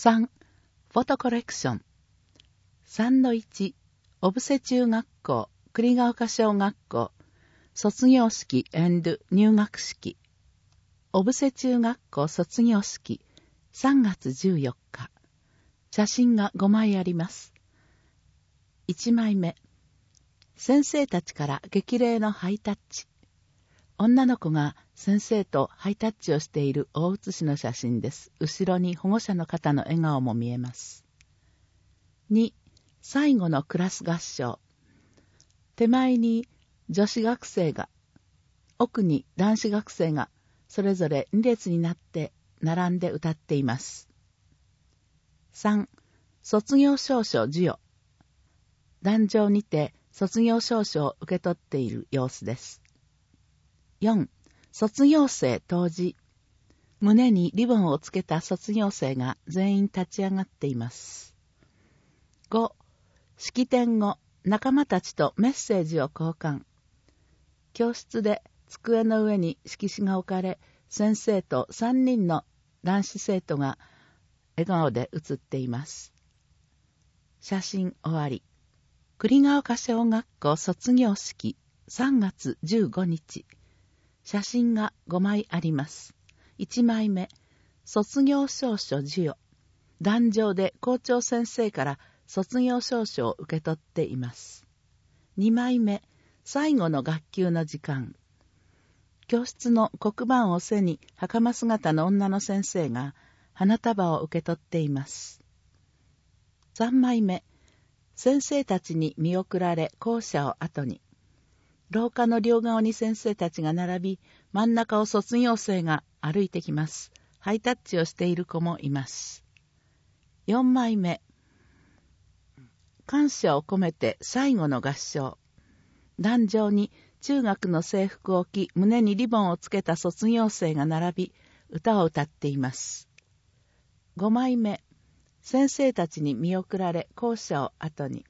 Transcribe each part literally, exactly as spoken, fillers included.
さん、フォトコレクション。さんのいち、小布施中学校、栗ヶ丘小学校、卒業式&入学式。小布施中学校卒業式、さんがつじゅうよっか。写真がごまいあります。いちまいめ、先生たちから激励のハイタッチ。女の子が先生とハイタッチをしている大写しの写真です。後ろに保護者の方の笑顔も見えます。に、最後のクラス合唱。手前に女子学生が、奥に男子学生が、それぞれに列になって並んで歌っています。さん、卒業証書授与。壇上にて卒業証書を受け取っている様子です。よん、卒業生当時。胸にリボンをつけた卒業生が全員立ち上がっています。ご、式典後、仲間たちとメッセージを交換。教室で机の上に色紙が置かれ、先生とさんにんの男子生徒が笑顔で写っています。写真終わり。栗ヶ丘小学校卒業式さんがつじゅうごにち。写真がごまいあります。いちまいめ、卒業証書授与。壇上で校長先生から卒業証書を受け取っています。にまいめ、最後の学級の時間。教室の黒板を背に袴姿の女の先生が花束を受け取っています。さんまいめ、先生たちに見送られ校舎を後に。廊下の両側に先生たちが並び、真ん中を卒業生が歩いてきます。ハイタッチをしている子もいます。よんまいめ、感謝を込めて最後の合唱。壇上に中学の制服を着、胸にリボンをつけた卒業生が並び、歌を歌っています。ごまいめ、先生たちに見送られ校舎を後に。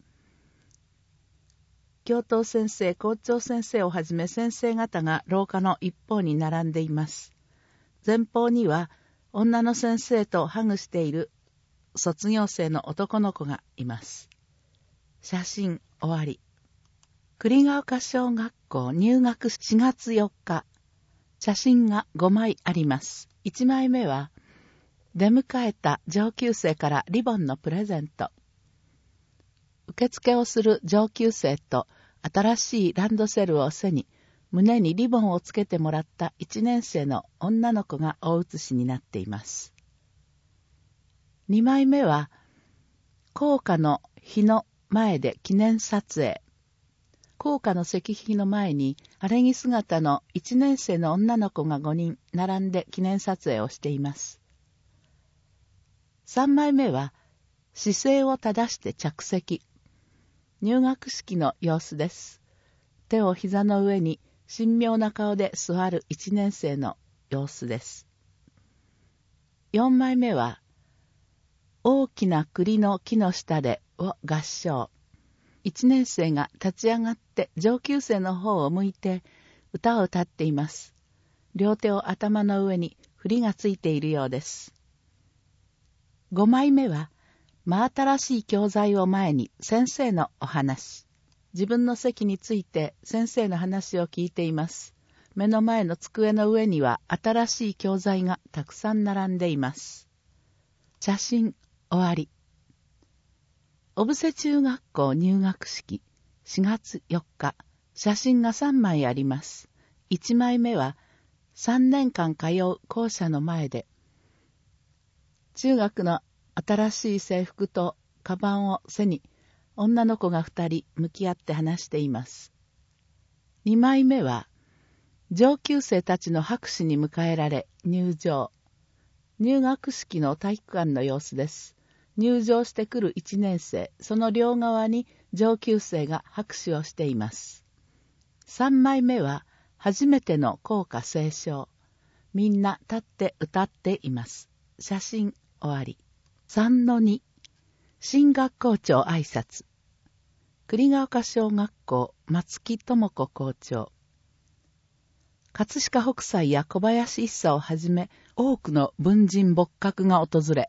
教頭先生、校長先生をはじめ先生方が廊下の一方に並んでいます。前方には女の先生とハグしている卒業生の男の子がいます。写真終わり。栗ヶ丘小学校入学しがつよっか。写真がごまいあります。いちまいめは出迎えた上級生からリボンのプレゼント。受付をする上級生と新しいランドセルを背に胸にリボンをつけてもらったいちねんせいの女の子が大写しになっています。にまいめは校歌の碑の前で記念撮影。校歌の石碑の前に晴れ着姿のいちねんせいの女の子がごにん並んで記念撮影をしています。さんまいめは姿勢を正して着席。入学式の様子です。手を膝の上に神妙な顔で座るいちねんせいの様子です。よんまいめは大きな栗の木の下でを合唱。いちねんせいが立ち上がって上級生の方を向いて歌を歌っています。両手を頭の上に振りがついているようです。ごまいめは真新しい教材を前に先生のお話。自分の席について先生の話を聞いています。目の前の机の上には新しい教材がたくさん並んでいます。写真終わり。小布施中学校入学式しがつよっか。写真がさんまいあります。いちまいめはさんねんかん通う校舎の前で中学の新しい制服とカバンを背に女の子が二人向き合って話しています。にまいめは上級生たちの拍手に迎えられ入場。入学式の体育館の様子です。入場してくるいちねんせい、その両側に上級生が拍手をしています。さんまいめは初めての校歌斉唱。みんな立って歌っています。写真終わり。さんのに、新学校長挨拶。栗ヶ丘小学校松木智子校長。葛飾北斎や小林一茶をはじめ多くの文人墨客が訪れ、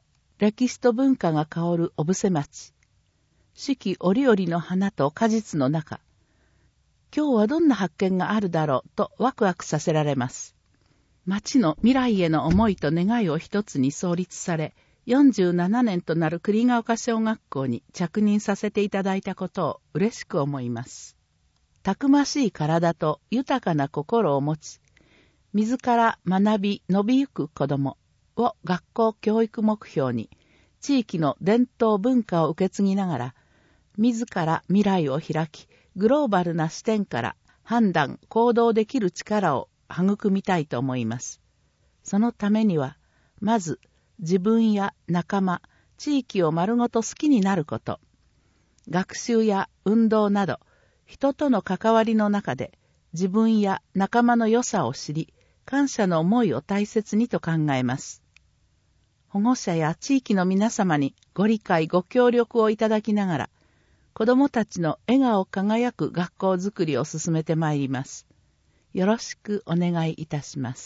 歴史と文化が香る小布施町。四季折々の花と果実の中、今日はどんな発見があるだろうとワクワクさせられます。町の未来への思いと願いを一つに創立され、よんじゅうななねんとなる栗ヶ丘小学校に着任させていただいたことを嬉しく思います。たくましい体と豊かな心を持ち、自ら学び伸びゆく子供を学校教育目標に、地域の伝統文化を受け継ぎながら、自ら未来を開き、グローバルな視点から判断、行動できる力を育みたいと思います。そのためには、まず自分や仲間、地域を丸ごと好きになること、学習や運動など、人との関わりの中で自分や仲間の良さを知り、感謝の思いを大切にと考えます。保護者や地域の皆様にご理解ご協力をいただきながら、子どもたちの笑顔輝く学校づくりを進めてまいります。よろしくお願いいたします。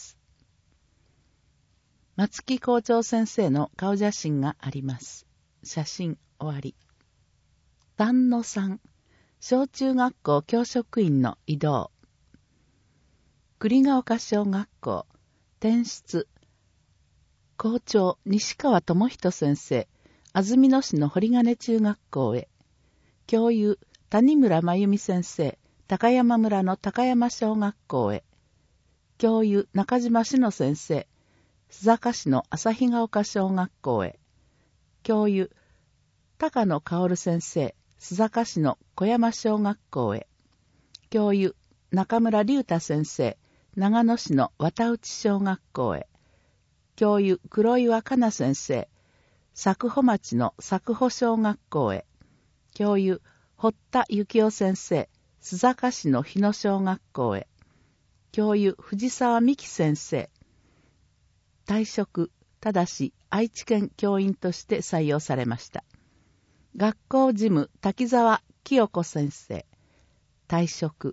松木校長先生の顔写真があります。写真終わり。さんのさん、小中学校教職員の異動。栗ヶ丘小学校、転出。校長、西川智人先生、安曇野市の堀金中学校へ。教諭、谷村真由美先生、高山村の高山小学校へ。教諭、中島志乃先生、須坂市の旭ヶ丘小学校へ。教諭、高野薫先生、須坂市の小山小学校へ。教諭、中村隆太先生、長野市の綿内小学校へ。教諭、黒岩香奈先生、佐久穂町の佐久穂小学校へ。教諭、堀田幸夫先生、須坂市の日野小学校へ。教諭、藤沢美希先生。退職、ただし愛知県教員として採用されました。学校事務、滝沢清子先生。退職。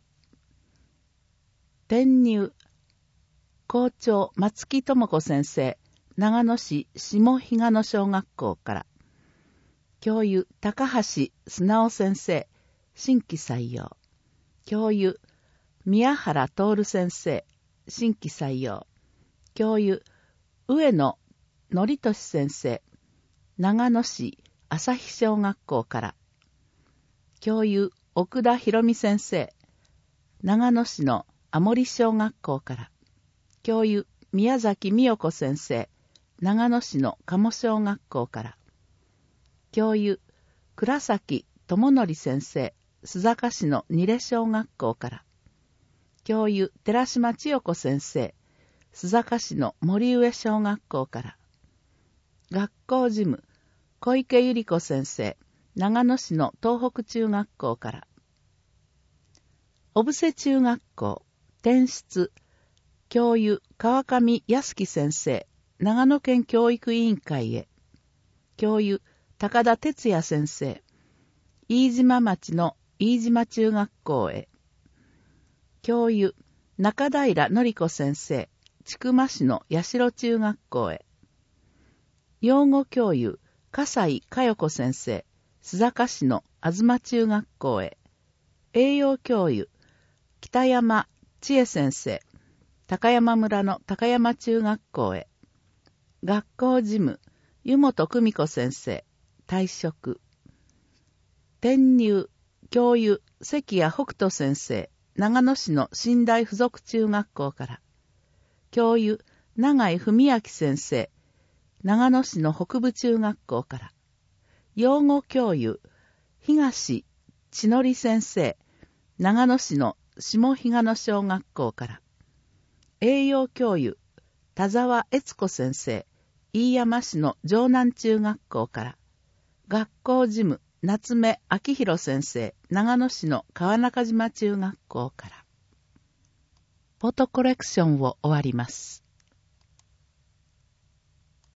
転入。校長、松木智子先生、長野市下比嘉野小学校から。教諭、高橋素直先生、新規採用。教諭、宮原徹先生、新規採用。教諭、上野則俊先生、長野市朝日小学校から。教諭、奥田博美先生、長野市の天森小学校から。教諭、宮崎美代子先生、長野市の鴨小学校から。教諭、倉崎智則先生、須坂市の二礼小学校から。教諭、寺島千代子先生、須坂市の森上小学校から。学校事務、小池百合子先生、長野市の東北中学校から。小布施中学校、転出、教諭、川上康樹先生、長野県教育委員会へ。教諭、高田哲也先生、飯島町の飯島中学校へ。教諭、中平典子先生、千曲市の八代中学校へ。養護教諭、笠井佳代子先生、須坂市の東中学校へ。栄養教諭、北山千恵先生、高山村の高山中学校へ。学校事務、湯本久美子先生、退職。転入、教諭、関谷北斗先生、長野市の新大附属中学校から。教諭、永井文明先生、長野市の北部中学校から。養護教諭、東千則先生、長野市の下比嘉野小学校から。栄養教諭、田沢悦子先生、飯山市の城南中学校から。学校事務、夏目明宏先生、長野市の川中島中学校から。フォトコレクションを終わります。